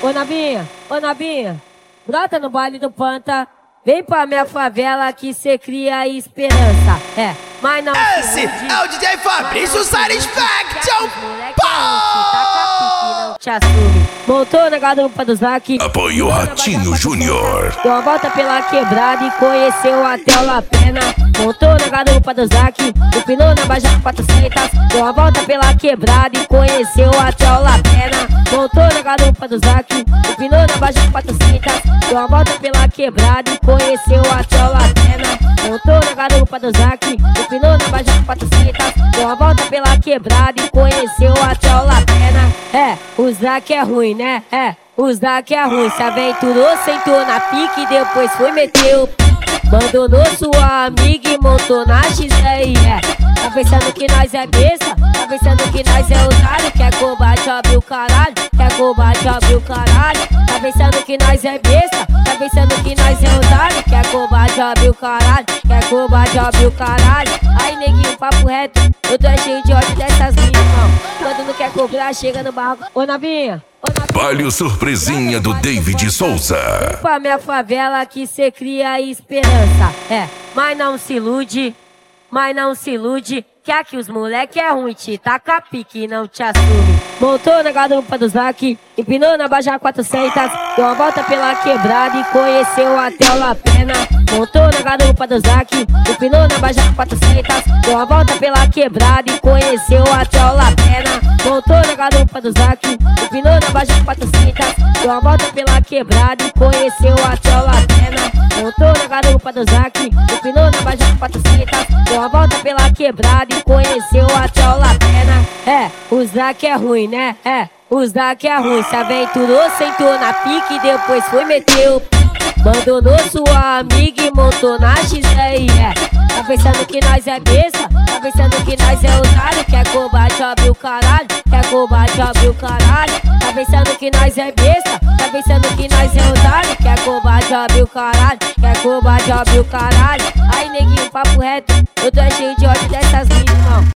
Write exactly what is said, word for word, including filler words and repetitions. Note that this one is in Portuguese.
Ô Nabinha, ô Nabinha, brota no baile do Panta. Vem pra minha favela que cê cria esperança. É, mas não Esse é o D J Fabrício Satisfaction. Não te assume. Montou na garupa do Zac. Apoio Ratinho Júnior. Deu uma volta pela quebrada e conheceu até o La Pena. Montou na garupa do Zac. Empinou na Baja quatrocentos. Deu uma volta pela quebrada e conheceu até o La Pena. Montou na garupa do Zac. Empinou na Baja quatrocentos. Deu uma volta pela quebrada e conheceu até o La Pena. Montou na garupa do Zac. Empinou na Baja quatrocentos. Deu uma volta pela quebrada e conheceu até o La Pena. É, o Zac é ruim, né? É, o Zac é ruim. Se aventurou, sentou na pique e depois foi meteu. Abandonou sua amiga e montou na X R. É, tá pensando que nós é besta? Tá pensando que nós é otário? Quer combate, abre o caralho. Quer combate, abre o caralho. Tá pensando que nós é besta? Tá pensando que nós é otário? Quer combate, abre o caralho. Quer combate, abre o caralho. Aí neguinho, papo reto, eu tô cheio de ódio dessas minas, não. Quando não quer cobrar, chega no barco. Ô Nabinha, ô Nabinha. Baile surpresinha do David Souza. Vem pra minha favela que cê cria esperança. É, mas não se ilude, mas não se ilude. Que aqui os moleque é ruim, te taca pique e não te assume. Montou na garupa do Zac, empinou na Baja quatrocentos. Deu uma volta pela quebrada e conheceu até o La Pena. Montou na garupa do Zac, empinou na Baja quatrocentos. Deu uma volta pela quebrada e conheceu até o La Pena. Montou na garupa do Zac, empinou na Baja quatrocentos. Deu uma volta pela quebrada e conheceu até o La Pena. Montou na garupa do Zac, empinou na Baja quatrocentos. Deu uma volta pela quebrada e conheceu até o La Pena. É, o Zac é ruim, né? É, o Zac é ruim. Se aventurou, sentou na pique e depois foi meteu. Abandonou sua amiga e montou na X R. É, tá pensando que nós é besta? Tá pensando que nós é otário? Quer combate, abre o caralho. Quer combate, abre o caralho. Tá pensando que nós é besta? Tá pensando que nós é otário? Quer combate, abre o caralho. Quer combate, abre o caralho. Aí neguinho, papo reto, eu tô cheio de ódio dessas minas, não.